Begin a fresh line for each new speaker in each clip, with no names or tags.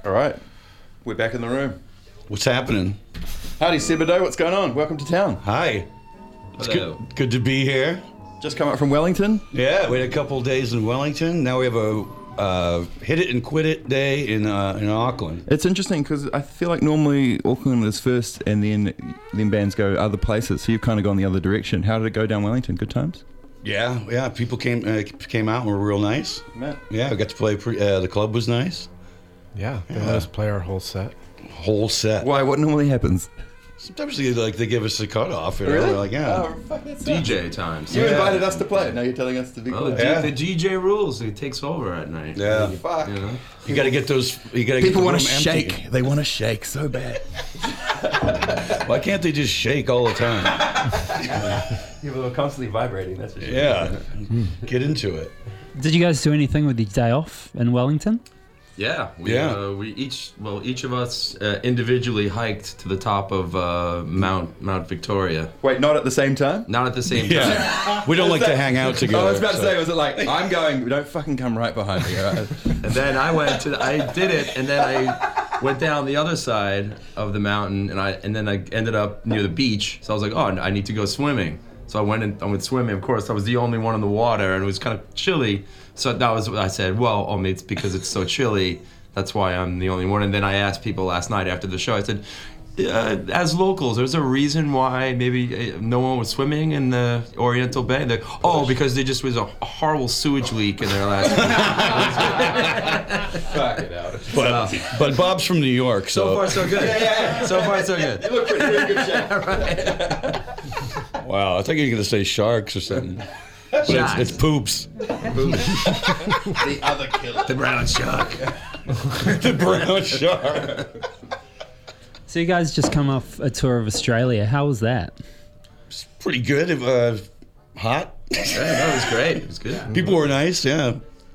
All right, we're back in the room.
What's happening?
Howdy, Sebadoh. What's going on? Welcome to town.
Hi. It's
Hello.
good to be here.
Just come up from Wellington.
Yeah, we had a couple of days in Wellington. Now we have a hit it and quit it day in Auckland.
It's interesting because I feel like normally Auckland is first, and then bands go other places. So you've kind of gone the other direction. How did it go down Wellington? Good times.
Yeah. People came out and were real nice. Yeah, we got to play. The club was nice.
Yeah, they let us play our whole set.
Whole set.
Why? What normally happens?
Sometimes they give us a cutoff. You know?
Really?
They're like, yeah.
Oh, fuck, that sucks.
DJ times.
You invited us to play. Now you're telling us to be
Well,
cool.
the DJ rules. It takes over at night.
Yeah.
Fuck.
You know?
You got to get those. You got to.
People
want to
shake. They want to shake so bad.
Why can't they just shake all the time?
Yeah, we're constantly vibrating. That's for sure.
Yeah. Get into it.
Did you guys do anything with your day off in Wellington?
Yeah. Each of us individually hiked to the top of Mount Victoria.
Wait, not at the same time?
Not at the same time.
Yeah. We don't like to hang out together.
I was about to say, was it like, I'm going, don't fucking come right behind me. All right?
And then I did it, and then I went down the other side of the mountain, and then I ended up near the beach. So I was like, oh, I need to go swimming. So I went swimming. Of course, I was the only one in the water, and it was kind of chilly. So that was what I said. Well, it's because it's so chilly. That's why I'm the only one. And then I asked people last night after the show. I said, as locals, there's a reason why maybe no one was swimming in the Oriental Bay. Because there just was a horrible sewage leak in there last week.
Fuck it out.
But Bob's from New York,
So far, so good.
Yeah.
So far, so good.
You look pretty good shape.
Wow, I thought you were going to say sharks or something. But it's poops.
The other killer.
The brown shark.
The brown shark.
So you guys just come off a tour of Australia. How was that?
It's pretty good. Hot.
Yeah, that was great. It was good.
People were nice, yeah.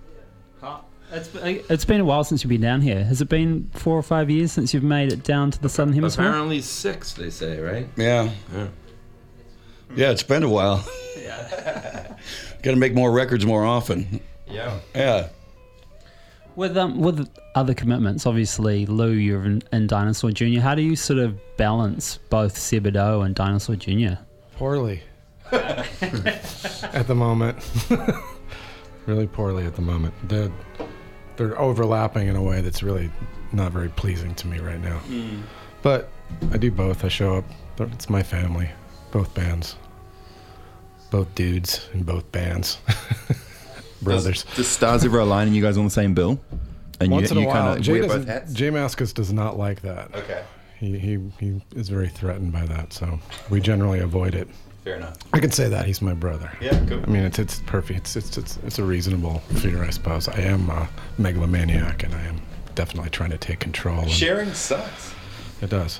It's been a while since you've been down here. Has it been 4 or 5 years since you've made it down to the Southern Hemisphere?
Apparently 6, they say, right?
Yeah. Yeah, it's been a while. Got to make more records more often. Yeah.
With other commitments, obviously, Lou, you're in Dinosaur Jr. How do you sort of balance both Sebadoh and Dinosaur Jr.?
Poorly. At the moment. Really poorly at the moment. They're overlapping in a way that's really not very pleasing to me right now. But I do both. I show up. It's my family. Both bands. Both dudes in both bands. Brothers.
Does stars ever align and you guys on the same bill? And
Once in a while.
kind of wear both hats?
Jay Mascis does not like that.
Okay.
He is very threatened by that, so we generally avoid it.
Fair enough.
I can say that he's my brother.
Yeah, good.
I mean, it's perfect. It's a reasonable fear, I suppose. I am a megalomaniac, and I am definitely trying to take control. And
Sharing sucks.
it does.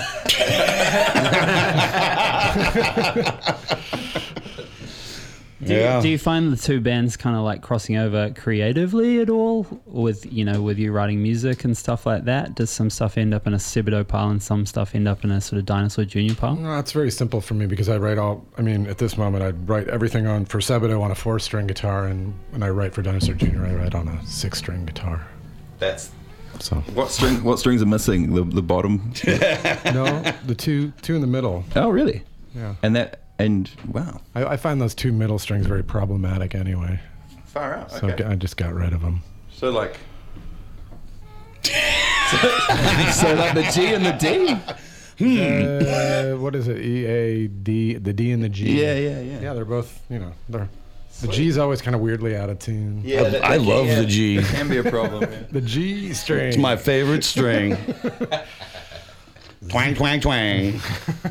Do you find the two bands kind of like crossing over creatively at all with you writing music and stuff like that? Does some stuff end up in a Sebadoh pile and some stuff end up in a sort of Dinosaur Jr. pile?
No, it's very simple for me because I write at this moment, I write everything for Sebadoh on a 4-string guitar, and when I write for Dinosaur Jr., I write on a 6-string guitar. So
What strings are missing? The bottom?
no, the two in the middle.
Oh, really?
Yeah.
And wow.
I find those 2 middle strings very problematic anyway.
Far out.
So
Okay.
I just got rid of them.
So like the G and the D?
What is it? E, A, D, the D and the G.
Yeah.
Yeah, they're both, the G's always kind of weirdly out of tune.
Yeah,
I love the G.
It can be a problem. Yeah.
The G string.
It's my favorite string. Twang, twang, twang.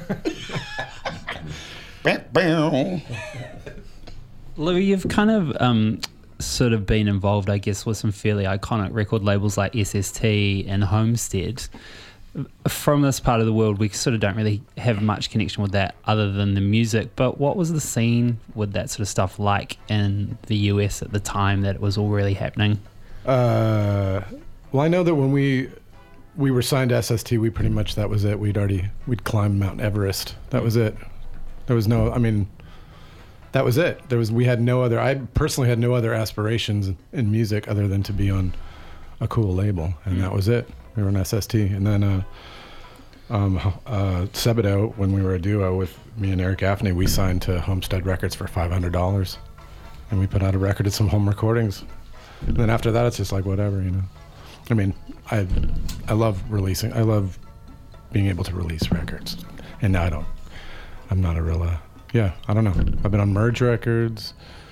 Lou, you've kind of sort of been involved, I guess, with some fairly iconic record labels like SST and Homestead. From this part of the world, we sort of don't really have much connection with that other than the music. But what was the scene with that sort of stuff like in the US at the time that it was all really happening?
Well, I know that when we were signed to SST, we pretty much, that was it. We'd climbed Mount Everest. That was it. There was that was it. I personally had no other aspirations in music other than to be on a cool label, and that was it. We were an SST, and then Sebadoh, when we were a duo with me and Eric Gaffney, we signed to Homestead Records for $500, and we put out a record at some home recordings. And then after that, it's just like whatever, you know. I mean, I love releasing. I love being able to release records, and now I'm not a real. I don't know. I've been on Merge Records,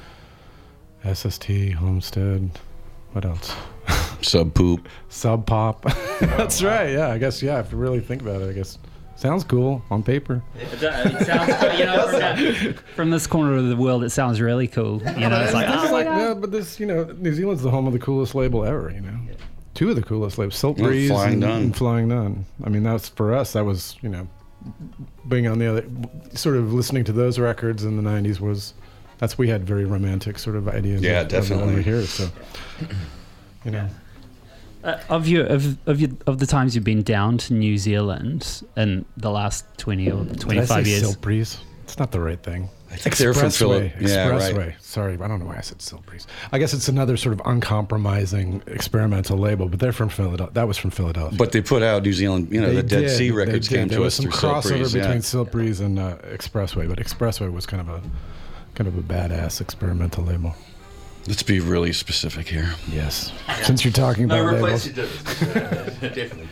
SST, Homestead. What else?
Sub Poop.
Sub Pop. That's right. Yeah, I guess. Yeah, if you really think about it, I guess sounds cool on paper.
It sounds cool. You know, from this corner of the world, it sounds really cool. You know, it's like,
yeah, but this, you know, New Zealand's the home of the coolest label ever. You know, two of the coolest labels, Silk Breeze and Flying Nun. I mean, that's for us. That was, you know, being on the other, sort of listening to those records in the '90s was. We had very romantic sort of ideas.
Yeah,
definitely. Over here, so you know.
Of the times you've been down to New Zealand in the last 20 or 25 years.
Silk Breeze? It's not the right thing.
I think they're from Philadelphia.
Yeah, Expressway. Right. Sorry, I don't know why I said Silk Breeze. I guess it's another sort of uncompromising experimental label, but they're from Philadelphia. That was from Philadelphia.
But they put out New Zealand, you know, the Dead Sea Records came to us through Silk Breeze.
There was some crossover between Silk Breeze and Expressway, but Expressway was kind of a badass experimental label.
Let's be really specific here.
Yes. Since you're talking about labels.
Definitely.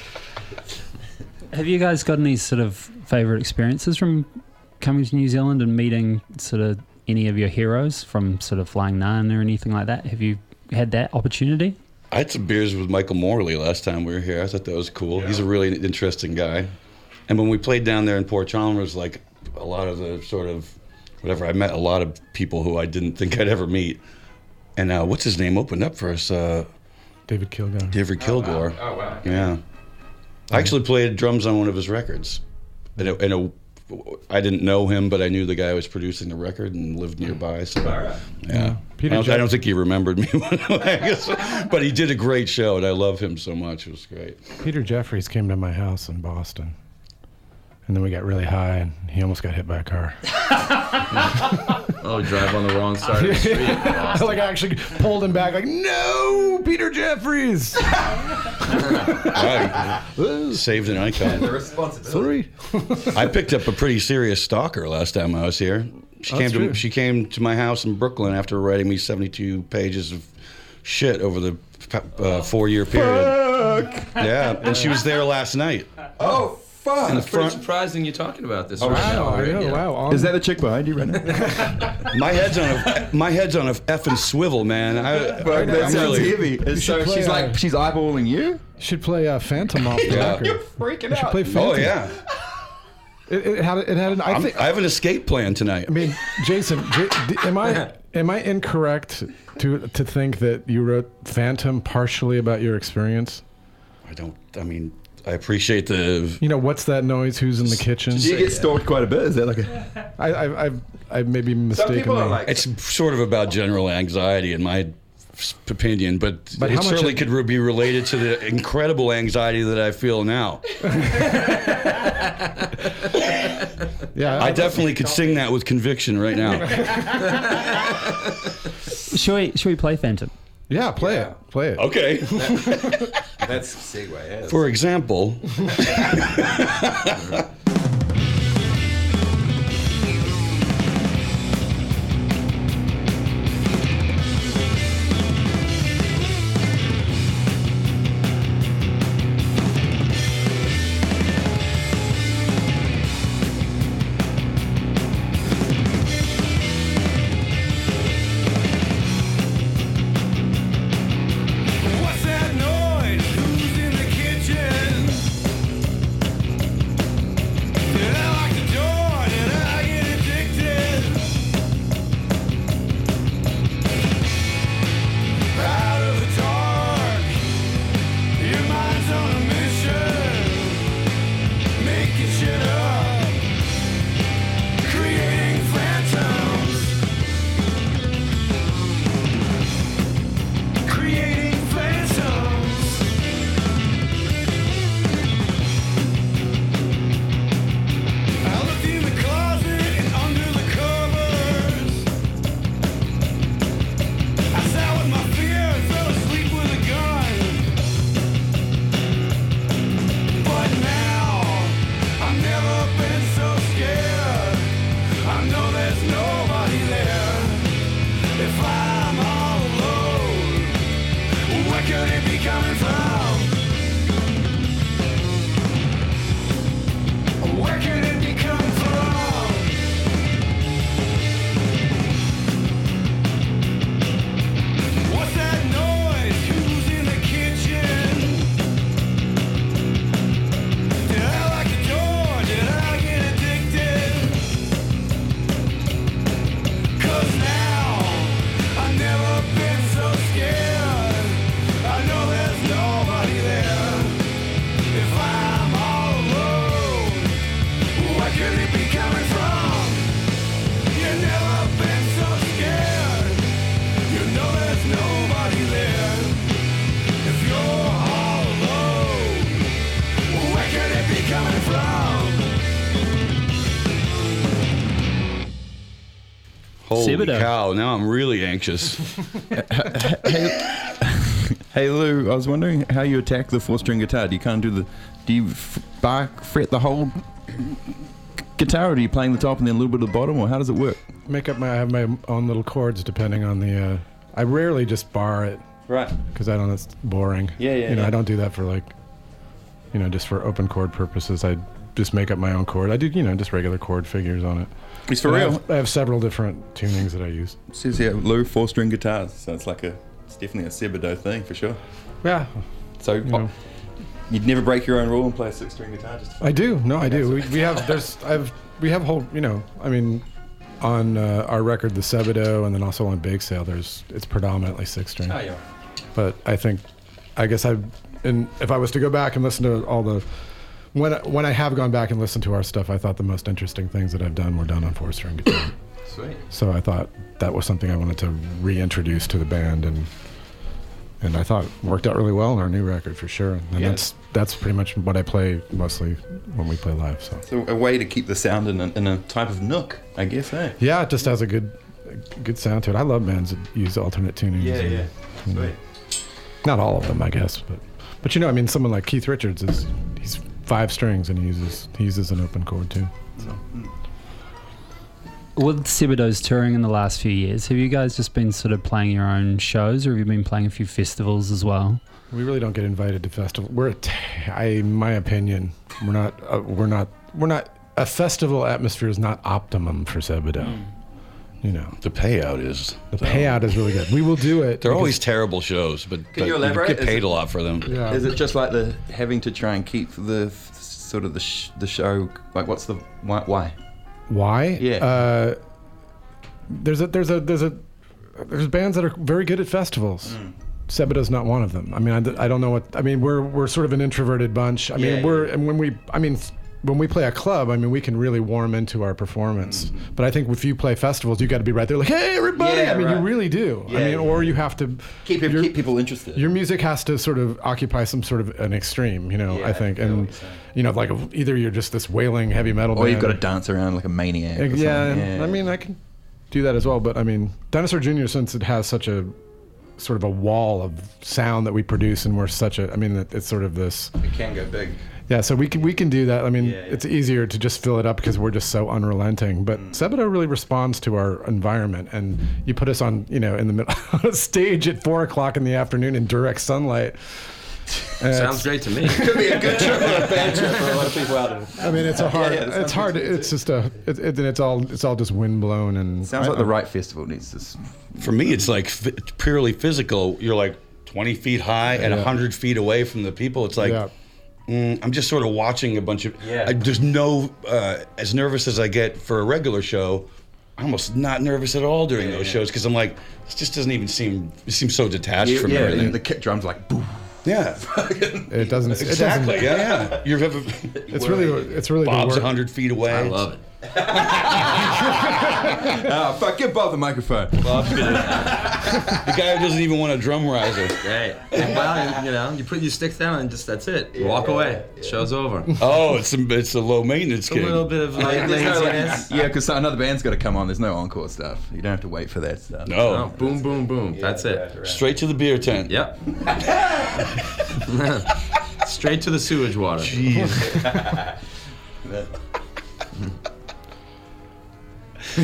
Have you guys got any sort of favorite experiences from coming to New Zealand and meeting sort of any of your heroes from sort of Flying Nun or anything like that? Have you had that opportunity?
I had some beers with Michael Morley last time we were here. I thought that was cool. Yeah. He's a really interesting guy. And when we played down there in Port Chalmers, like a lot of the sort of whatever, I met a lot of people who I didn't think I'd ever meet. And what's his name opened up for us?
David Kilgore.
David Kilgore.
Oh, wow.
Yeah. I actually played drums on one of his records. And I didn't know him, but I knew the guy who was producing the record and lived nearby. So, yeah. I don't think he remembered me, but he did a great show, and I love him so much. It was great.
Peter Jeffries came to my house in Boston. And then we got really high, and he almost got hit by a car.
Oh, drive on the wrong side of the street.
Like I actually pulled him back, like, no, Peter Jeffries.
Right. Saved an icon.
The responsibility.
Sorry.
I picked up a pretty serious stalker last time I was here. She came to my house in Brooklyn after writing me 72 pages of shit over the 4-year period.
Fuck.
Yeah, and she was there last night.
Oh, fuck.
It's pretty surprising you're talking about this right now.
I know,
Yeah.
wow.
Is that the chick behind you right now?
My head's on a effing swivel, man.
That
I'm
sounds
really
heavy. So
play,
she's eyeballing you?
You should play Phantom off the
Yeah.
record.
You're freaking
You should
out.
play Phantom.
Oh yeah.
It had an. I
have an escape plan tonight.
I mean, Jason, am I incorrect to think that you wrote Phantom partially about your experience?
I appreciate the.
You know, what's that noise? Who's in the kitchen?
Do you get stalked quite a bit? Is that like a...
I maybe mistaken.
people are like-
It's sort of about general anxiety, in my opinion, but
how
it
much
certainly
it-
could be related to the incredible anxiety that I feel now.
Yeah,
I definitely could sing that with conviction right now.
Should we play Phantom?
Yeah, play it.
Okay.
That's segue. Yeah.
For example.
What's that noise? Who's in the kitchen? coming from? Where could it be coming from? What's that noise? Who's in the kitchen? Did I lock the door? Did I get addicted? 'Cause now I've never been so scared. I know there's nobody there. If I'm all alone, where could it be coming from? You've never been so scared. You know there's nobody there. If you're all alone, where could it be coming from?
Holy
Thibodeau.
cow! Now I'm really anxious.
Hey Lou, I was wondering how you attack the 4-string guitar. Do you fret the whole guitar, or do you playing the top and then a little bit of the bottom, or how does it work?
I have my own little chords depending on the. I rarely just bar it
Right.
because I don't. It's boring.
Yeah,
You know,
yeah.
I don't do that for like, just for open chord purposes. I just make up my own chord. I do, just regular chord figures on it.
It's for
And
real.
I have several different tunings that I use.
It says here, Lou 4-string guitars, so it's definitely a Thibodeau thing for sure.
Yeah,
So
know.
you'd never break your own rule and play a 6-string guitar. Just
I do. No, I do. We have we have whole. On our record, the Thibodeau, and then also on Bake Sale, it's predominantly 6-string.
yeah.
But if I was to go back and listen to all the, when I have gone back and listened to our stuff, I thought the most interesting things that I've done were done on 4-string guitar.
Sweet.
So I thought that was something I wanted to reintroduce to the band, and I thought it worked out really well on our new record for sure. And
Yeah.
that's pretty much what I play mostly when we play live. So
So a way to keep the sound in a type of nook, I guess, eh?
yeah, it just has a good sound to it. I love bands that use alternate tunings. and,
Sweet.
Not all of them, I guess, but someone like Keith Richards he's 5 strings and he uses an open chord too. So.
With Thibodeau's touring in the last few years, have you guys just been sort of playing your own shows, or have you been playing a few festivals as well?
We really don't get invited to festivals. In my opinion, we're not. A festival atmosphere is not optimum for Thibodeau.
The payout is.
The payout is really good. We will do it.
They're
because-
always terrible shows, but
Can you elaborate?
get paid a lot for them.
Yeah.
Is it just like the having to try and keep the sort of the show? Like, what's the why?
Why?
Yeah.
There's bands that are very good at festivals. Thibodeau's not one of them. I mean, I don't know what. I mean, we're sort of an introverted bunch. I mean, and when we play a club, I mean, we can really warm into our performance. But I think if you play festivals, you got to be right there, like, hey, everybody.
Yeah,
I mean,
right.
you really do.
Yeah,
I mean,
yeah,
or you have to
Keep people interested.
Your music has to sort of occupy some sort of an extreme,
Yeah,
I think.
I feel
And,
what you're saying.
like either you're just this wailing heavy metal
or
band.
you've got to dance around like a maniac. or
Yeah,
something.
I mean, I can do that as well. But I mean, Dinosaur Jr., since it has such a sort of a wall of sound that we produce, and we're it's sort of this.
it can go big.
Yeah, so we can do that. I mean,
Yeah, yeah.
it's easier to just fill it up because we're just so unrelenting. But Thibodeau really responds to our environment, and you put us on, in the middle of a stage at 4:00 in the afternoon in direct sunlight.
Sounds great to me.
Could be a good trip or a bad trip for a lot of people out there.
I mean, it's a hard.
yeah, that
it's
sounds
hard.
good
It's just it's all just wind blown and.
Sounds like the right festival needs this.
For me, it's like purely physical. You're like 20 feet high and
Yeah.
100 feet away from the people. It's like,
Yeah.
I'm just sort of watching a bunch of.
Yeah.
There's no, as nervous as I get for a regular show, I'm almost not nervous at all during those shows because I'm like, this just doesn't even seem. It seems so detached from everything.
and the kick drums like boom.
Yeah.
It doesn't.
Exactly.
It doesn't,
Yeah. You're
It's really
Bob's
the work.
100 feet away.
I love it.
Oh, fuck, give Bob the microphone.
Bob's gonna, the guy who doesn't even want a drum riser.
Right. Well, you put your sticks down and just that's it. Walk away. Show's over.
Oh, it's a low maintenance
A
gig.
little bit of laziness.
Yeah, because another band's got to come on. There's no encore stuff. You don't have to wait for that stuff.
No,
No.
boom, boom, boom. That's it.
Straight to the beer tent.
Yep. Straight to the sewage water.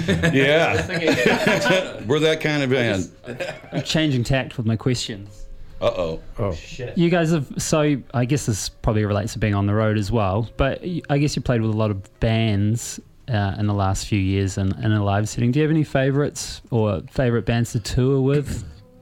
Yeah. We're that kind of band.
I'm changing tact with my questions.
Uh-oh.
Oh,
You guys have, so I guess this probably relates to being on the road as well, but I guess you played with a lot of bands in the last few years in a live setting. Do you have any favorites or favorite bands to tour with?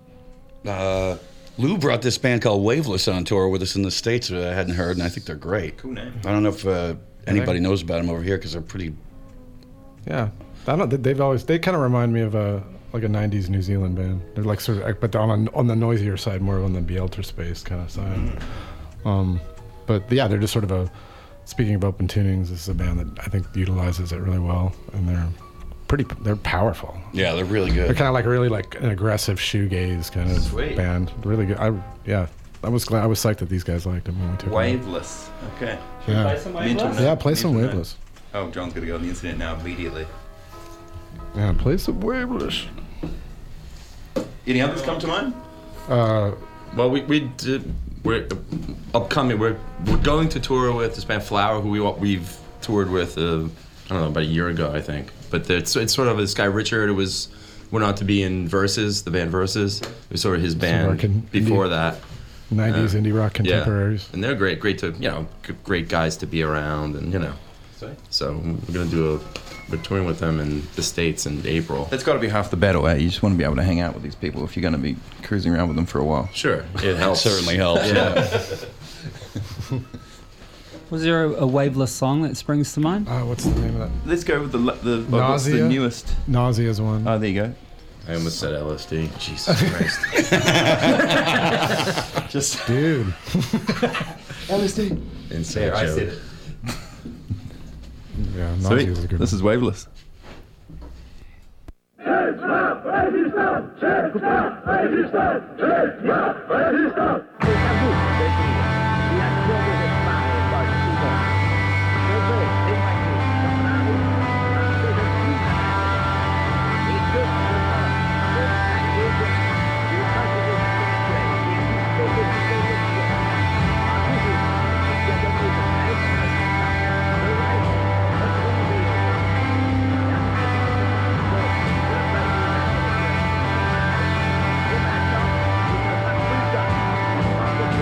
Lou brought this band called Waveless on tour with us in the States that I hadn't heard, and I think they're great.
Cool name.
I don't know if anybody knows about them over here because they're pretty...
yeah. I don't. They kind of remind me of like a '90s New Zealand band. They're like sort of, but they're on the noisier side, more on the Beelter space kind of side. But yeah, they're just sort of a. Speaking of open tunings, this is a band that I think utilizes it really well, and they're powerful.
Yeah, they're really good.
They're kind of like really like an aggressive shoegaze kind of
Sweet.
band. Really good. I was psyched that these guys liked them when we took them.
Waveless. Okay.
Yeah.
Play some Waveless?
Yeah, play some
Mental note.
Waveless.
Oh, John's got to go on the internet now immediately.
Yeah, play some Waveless.
Any others come to mind?
Well, we're upcoming. We're going to tour with this band Flower, who we've toured with. I don't know, about a year ago, I think. But it's sort of this guy Richard. Went on to be in Versus, the band Versus. It was sort of his band before that.
90s indie rock contemporaries.
Yeah. And they're great to great guys to be around, and So we're touring with them in the States in April.
That's got to be half the battle, eh? You just want to be able to hang out with these people if you're going to be cruising around with them for a while.
Sure, it helps.
Certainly helps.
Yeah.
Was there a Waveless song that springs to mind?
What's the name of that?
Let's go with what's the
Nausea?
newest.
Nausea's one.
Oh, there you go.
I almost said LSD. Jesus Christ.
Just
Dude.
LSD.
Inside
I
joke.
said it.
Yeah,
Sweet.
Nausea's a good
This
one.
is Waveless.
Thank you.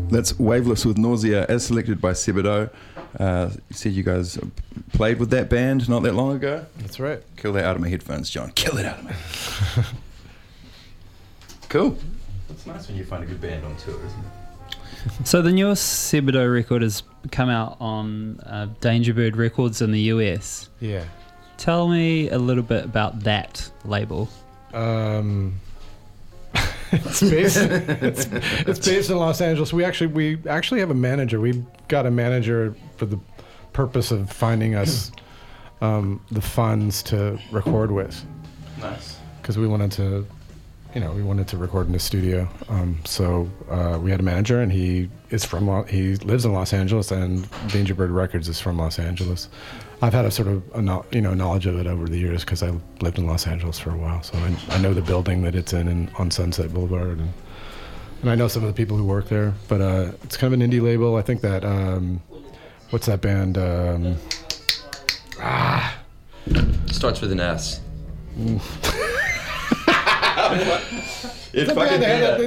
That's Waveless with Nausea, as selected by Sebadoh. You said you guys played with that band not that long ago.
That's right.
Kill that out of my headphones, John. Kill it out of me. Cool. It's nice when you find a good band on tour, isn't it?
So the newest Sebadoh record has come out on Dangerbird Records in the US.
Yeah.
Tell me a little bit about that label.
It's based in Los Angeles. We actually have a manager. We got a manager for the purpose of finding us the funds to record with.
Nice.
Because we wanted to record in the studio. So we had a manager, and he lives in Los Angeles, and Dangerbird Records is from Los Angeles. I've had a sort of knowledge of it over the years because I lived in Los Angeles for a while, so I know the building that it's in on Sunset Boulevard, and I know some of the people who work there. But it's kind of an indie label. I think that what's that band?
Starts with an S.
It's fucking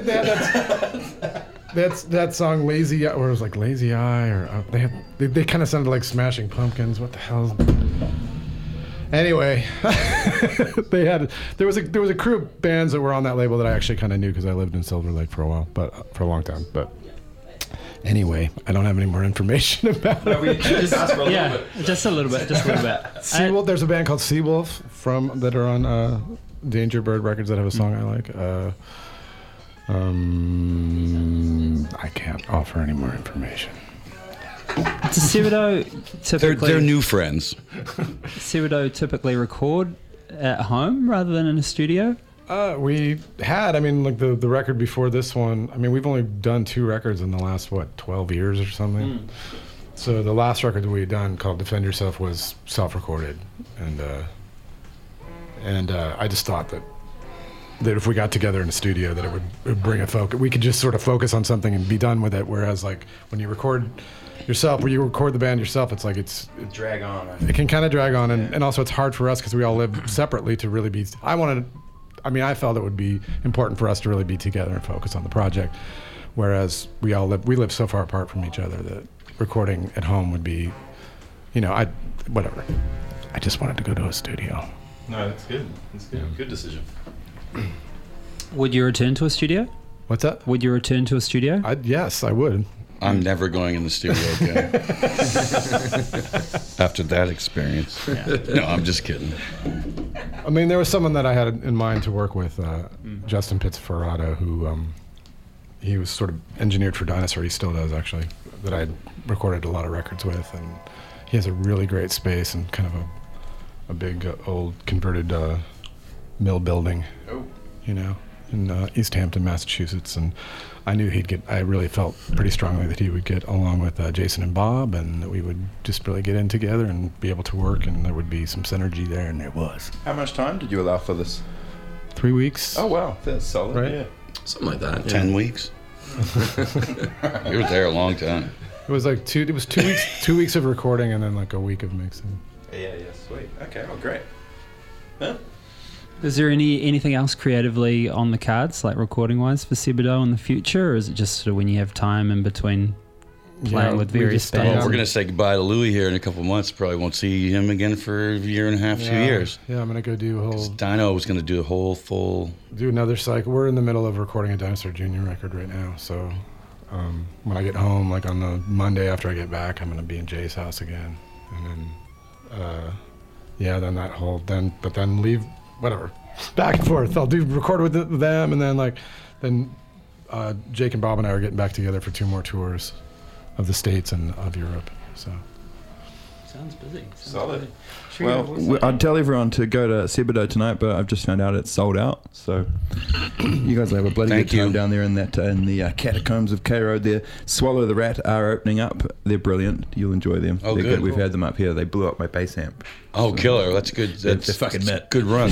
That's that song "Lazy," or it was like "Lazy Eye," or they kind of sounded like Smashing Pumpkins. What the hell? Anyway, there was a crew of bands that were on that label that I actually kind of knew because I lived in Silver Lake for a while, but for a long time. But anyway, I don't have any more information about it.
Just a little bit.
Seawolf, there's a band called Seawolf that are on Dangerbird Records that have a song I like. I can't offer any more information.
Does Sebadoh typically...
They're new friends.
Sebadoh typically record at home rather than in a studio?
We had, like the record before this one, we've only done 2 records in the last, 12 years or something. So the last record that we had done called Defend Yourself was self-recorded. And I just thought that if we got together in a studio that it would bring a focus. We could just sort of focus on something and be done with it. Whereas like when you record yourself, where you record the band yourself, it's like it
drag on.
It can kind of drag on, and also it's hard for us because we all live separately to really be. I felt it would be important for us to really be together and focus on the project. Whereas we live so far apart from each other that recording at home would be, whatever. I just wanted to go to a studio.
No, that's good. That's good. Yeah. Good decision.
Would you return to a studio?
What's that?
Would you return to a studio?
Yes, I would.
I'm never going in the studio again. After that experience. Yeah. No, I'm just kidding.
There was someone that I had in mind to work with, Justin Pizzaferrato, who he was sort of engineered for Dinosaur. He still does, actually, that I recorded a lot of records with. And he has a really great space and kind of a big old converted mill building, in East Hampton, Massachusetts, and I knew I really felt pretty strongly that he would get along with Jason and Bob, and that we would just really get in together and be able to work, and there would be some synergy there, and there was.
How much time did you allow for this?
3 weeks.
Oh wow, that's solid.
Right?
Yeah.
Something like that.
10 weeks. You were there a long time.
It was like 2 weeks. 2 weeks of recording, and then like a week of mixing.
Yeah, sweet. Okay, well, great. Huh?
Is there anything else creatively on the cards, like recording-wise, for Sebadoh in the future, or is it just sort of when you have time in between playing with various bands?
Well, we're going to say goodbye to Louis here in a couple of months. Probably won't see him again for a year and a half, 2 years.
Yeah, I'm going to go do a whole...
Dino was going to do a whole full...
Do another cycle. We're in the middle of recording a Dinosaur Jr. record right now, so when I get home, like on the Monday after I get back, I'm going to be in Jay's house again. And then then leave... Whatever, back and forth. I'll record with them, and then Jake and Bob and I are getting back together for 2 more tours of the States and of Europe. So
sounds busy.
Solid. Well, I'd tell everyone to go to Sebadoh tonight, but I've just found out it's sold out. So you guys will have a bloody good time down there in the catacombs of K Road there. Swallow the Rat are opening up. They're brilliant. You'll enjoy them.
Oh,
they're
good.
We've had them up here. They blew up my bass amp.
Oh, killer. That's good.
They're fucking met.
Good run.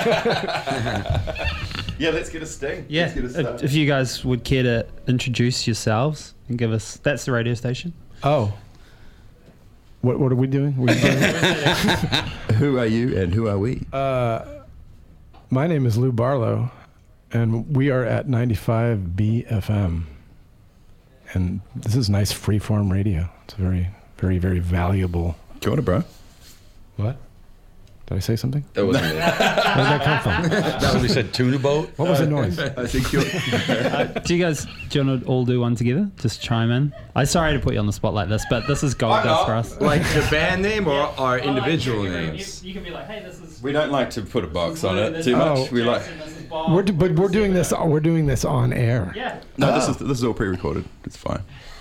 Yeah, let's get a sting.
Yeah, if you guys would care to introduce yourselves and give us... That's the radio station.
Oh. What are we doing?
Who are you and who are we?
My name is Lou Barlow, and we are at 95 BFM. and this is nice freeform radio. It's a very, very, very valuable.
Kia ora, bro.
What? Did I say something?
That wasn't it.
Where did that come from?
That's what we said, tuna boat?
What was the noise?
I think you're.
Do you want to all do one together? Just chime in. I'm sorry to put you on the spot like this, but this is gold dust for us.
Like the band name or our individual names?
You can be like, hey, this is.
We don't like to put a box on it too much. We like.
We're doing this on air.
Yeah.
No, this is all pre-recorded. It's fine.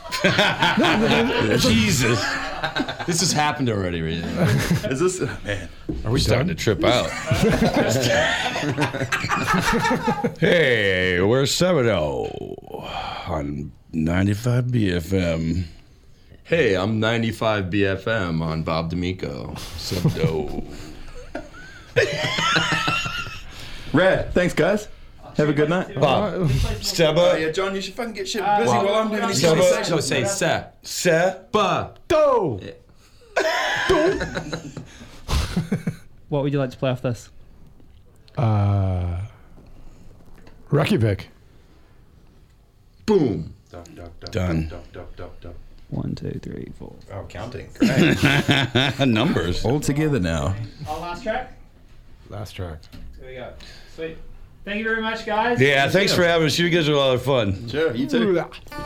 Jesus.
This has happened already, really.
Is this man?
Are we
Starting to trip out. Hey, we're 7-0 on 95 BFM.
Hey, I'm 95 BFM on Bob D'Amico.
7-0.
Red. Thanks, guys. Have a good night.
Bob. Steba.
Yeah, John, you should fucking get shit busy while I'm doing these
So
conversations.
say se.
Seba.
Do.
What would you like to play off this?
Reykjavik.
Boom.
Done.
1, 2, 3, 4.
Oh, counting.
Numbers.
All together now.
Our last track.
Last track.
Here we go. Sweet. Thank you very much, guys.
Yeah, thanks for having us. You guys are a lot of fun.
Sure, you too.